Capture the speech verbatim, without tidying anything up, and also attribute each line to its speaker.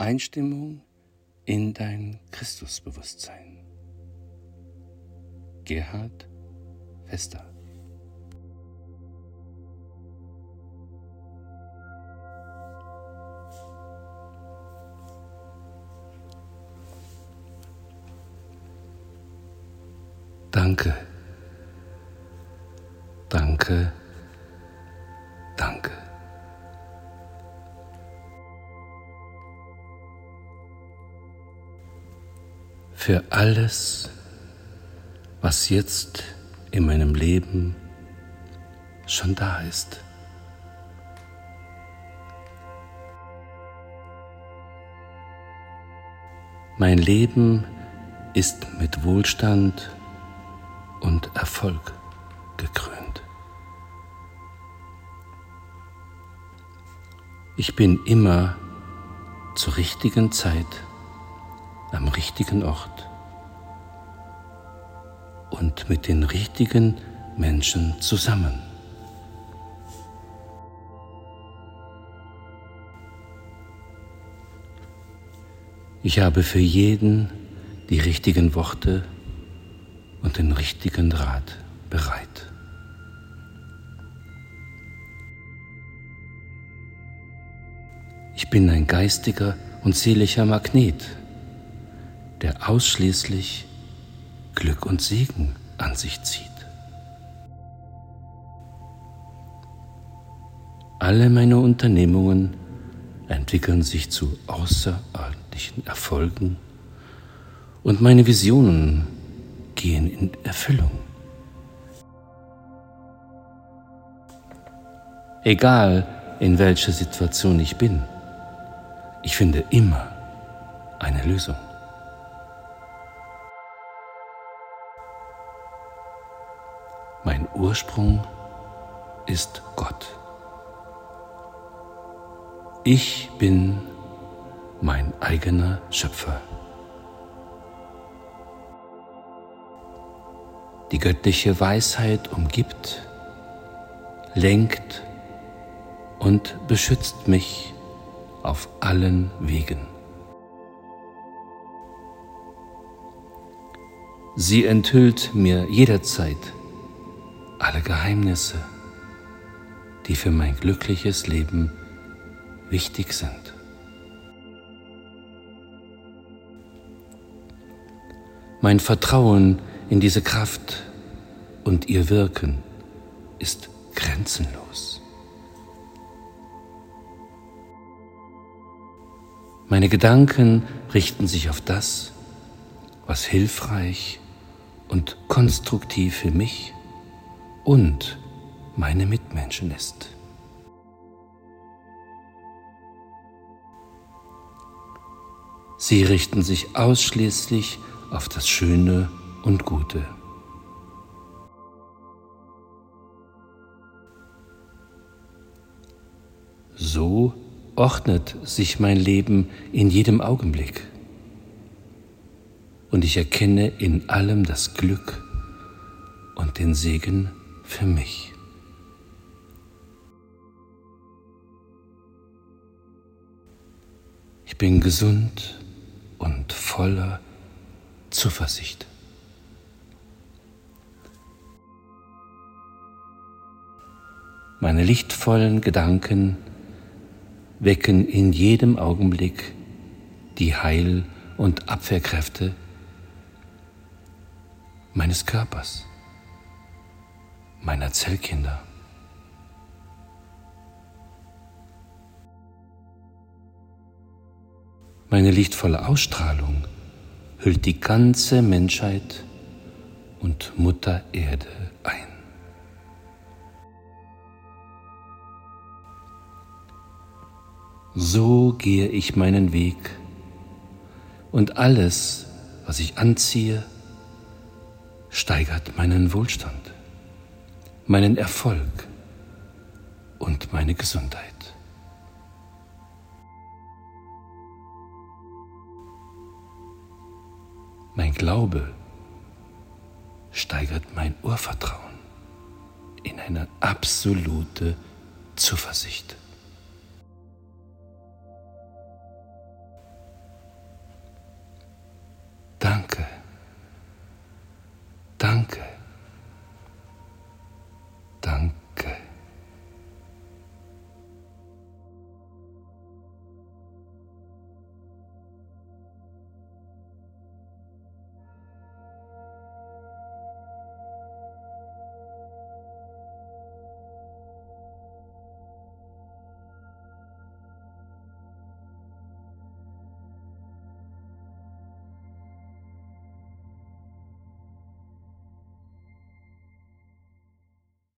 Speaker 1: Einstimmung in dein Christusbewusstsein. Gerhard Vester. Danke, danke, danke. Für alles, was jetzt in meinem Leben schon da ist. Mein Leben ist mit Wohlstand und Erfolg gekrönt. Ich bin immer zur richtigen Zeit am richtigen Ort und mit den richtigen Menschen zusammen. Ich habe für jeden die richtigen Worte und den richtigen Rat bereit. Ich bin ein geistiger und seelischer Magnet, der ausschließlich Glück und Segen an sich zieht. Alle meine Unternehmungen entwickeln sich zu außerordentlichen Erfolgen und meine Visionen gehen in Erfüllung. Egal, in welcher Situation ich bin, ich finde immer eine Lösung. Mein Ursprung ist Gott. Ich bin mein eigener Schöpfer. Die göttliche Weisheit umgibt, lenkt und beschützt mich auf allen Wegen. Sie enthüllt mir jederzeit alle Geheimnisse, die für mein glückliches Leben wichtig sind. Mein Vertrauen in diese Kraft und ihr Wirken ist grenzenlos. Meine Gedanken richten sich auf das, was hilfreich und konstruktiv für mich und meine Mitmenschen ist. Sie richten sich ausschließlich auf das Schöne und Gute. So ordnet sich mein Leben in jedem Augenblick und ich erkenne in allem das Glück und den Segen für mich. Ich bin gesund und voller Zuversicht. Meine lichtvollen Gedanken wecken in jedem Augenblick die Heil- und Abwehrkräfte meines Körpers, meiner Zellkinder. Meine lichtvolle Ausstrahlung hüllt die ganze Menschheit und Mutter Erde ein. So gehe ich meinen Weg und alles, was ich anziehe, steigert meinen Wohlstand, meinen Erfolg und meine Gesundheit. Mein Glaube steigert mein Urvertrauen in eine absolute Zuversicht.